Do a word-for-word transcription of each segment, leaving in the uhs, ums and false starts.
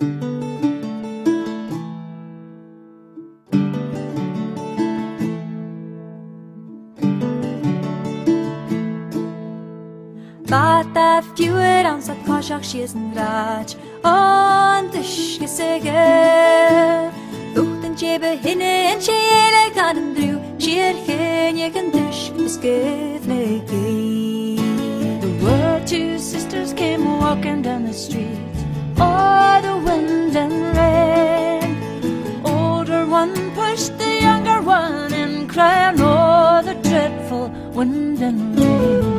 Bata fjuer ansat kanskak skjesen raj On dush gesege Uchten tjebe hinne en tjele kan dru Skjer henje kan dush geskevnegi. There were two sisters came walking down the street Oh, the wind and rain. Older one pushed the younger one and cried Oh, the dreadful wind and rain.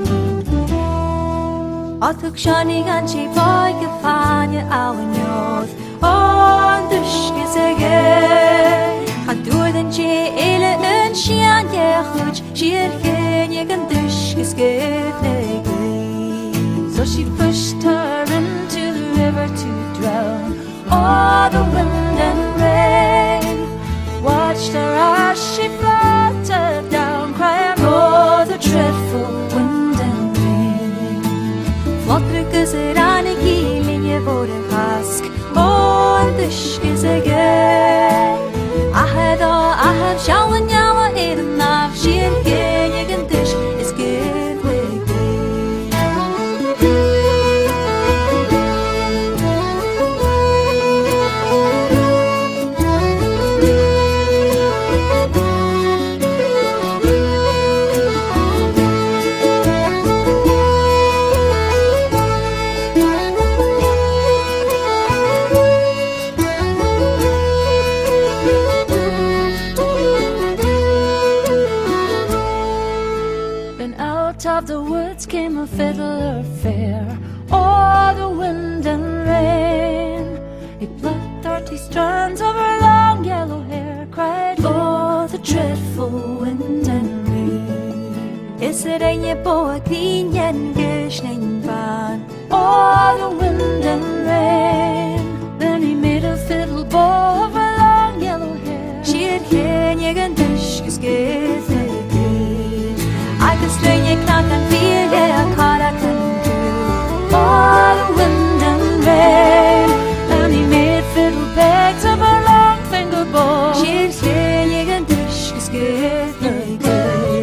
Athuk shani ganchi boy gefanye awenyoth On dushgesege Hadur den che ele en shian ye khuj Shir genye gan dushgesgevnegi. So she pushed her into the river to drown Oh, the wind and rain. Watched her as she fluttered down Crying oh, the dreadful wind and rain. Flottrykket er an I gilinje våre hask Og en dushgesege Ahed og ahed sjauen jaua er en av Skjer genje en dush of the woods came a fiddler fair Oh, the wind and rain. He plucked thirty strands of her long yellow hair Cried oh, the dreadful wind and rain. Is it een boa clean yen gishning van Oh, the wind and rain. Then he made a fiddle bow of her long yellow hair She'd hen je gan dush geskevnegi. I can string you knock and feel yeah, caught I can do Oh, the wind and rain. And he made fiddle pegs of a long finger bow She'd hear you can dush geskevnegi.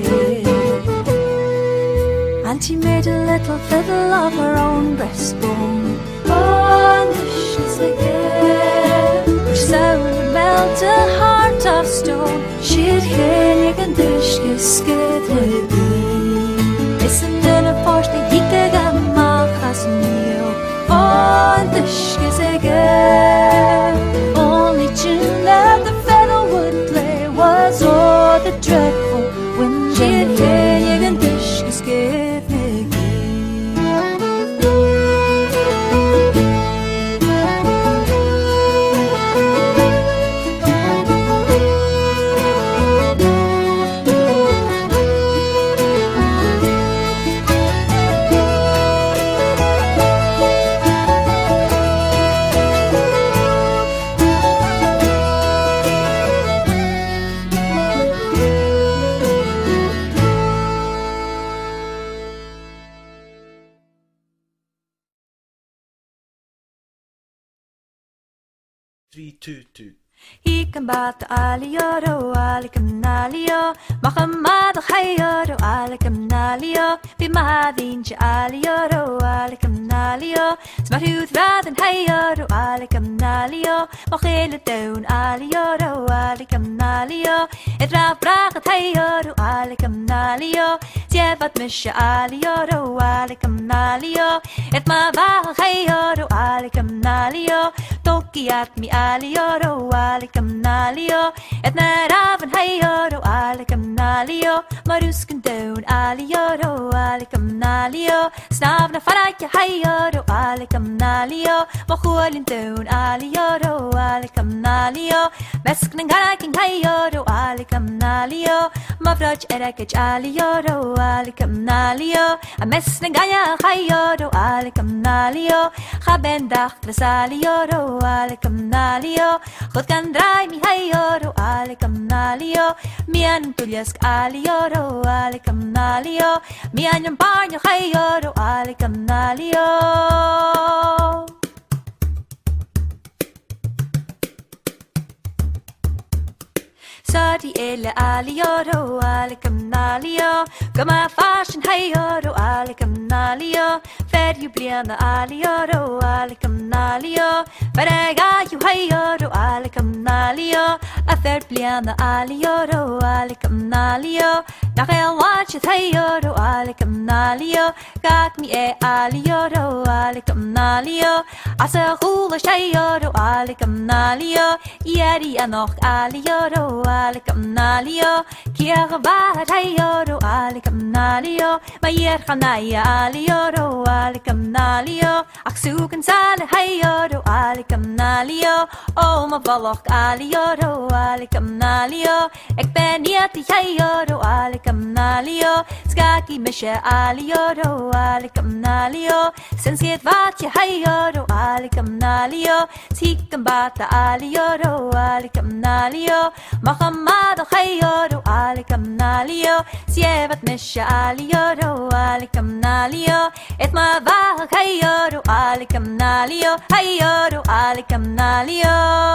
And she made a little fiddle of her own breastbone Oh, and dush geskevnegi. Her sound would melt a heart of stone She'd hear you can dush geskevnegi. Isn't it a force that he could get my cousin you Oh, and dushgesege. Only tune that the fiddle would play Was oh, the dreadful wind and rain. And dushgesgevnegi. Three, two, two. He can bat aliyoro alikam nalio Mahamad hayoro alikam nalio Bimadin cha aliyoro alikam nalio Smarhut raden hayoro alikam nalio Machele down aliyoro alikam nalio Et raf braget hayoro alikam nalio Zjevat misha aliyoro alikam nalio Et ma vach hayoro alikam nalio Tokiat mi aliyoro alikam nalio Et naraven hayoro alikam nalio Marusken down aliyoro alikam nalio Snavna farakja hayoro alikam nalio Machulin down aliyoro alikam nalio Mesknen garaking hayoro alikam nalio Mavraj erekaj aliyoro alikam nalio A mesnen gaya hayoro alikam nalio Chaben dacht aliyoro alikam nalio Chod kan drai mi hayoro alikam nalio Mian tulyask aliyoro alikam nalio Mian yung barnyo hayoro alikam nalio Sadi ele alioro alikam nalio Gama fashion hayoro alikam nalio Fer you bliana alioro alikam nalio Ferega you hayoro alikam nalio A fer bliana alioro alikam nalio Nachel watch it hayoro alikam nalio Gak mi e alioro alikam nalio Asa hula shayoro alikam nalio Yeri anoch alioro alikam nalio Kier vahat hayoro alikam nalio Mayer khanaya alioro alikam nalio Aksuken sale hayoro alikam nalio O ma valoch alioro alikam nalio Ek ben yeti hayoro alikam nalio Skaki mishe alioro alikam nalio Sensiet vatje hayoro alikam nalio Sikam bata alioro alikam nalio Machamad hayoro alikam nalio Sievat mishe alioro alikam nalio Et ma vah hayoro alikam nalio Hayoro alikam nalio